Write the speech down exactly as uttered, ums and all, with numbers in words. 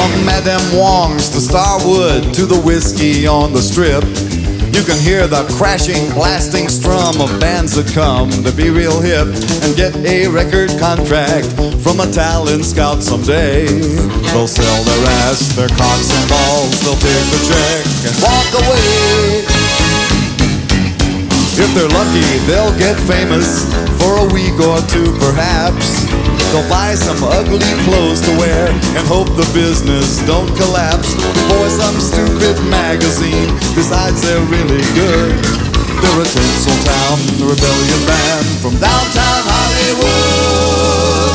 From Madame Wong's to Starwood to the whiskey on the strip, you can hear the crashing, blasting strum of bands that come to be real hip and get a record contract from a talent scout someday. They'll sell their ass, their cocks and balls, they'll take the check and walk away. If they're lucky, they'll get famous for a week or two perhaps. They'll buy some ugly clothes to wear and hope the business don't collapse before some stupid magazine decides they're really good. They're a Tinseltown Rebellion band from downtown Hollywood.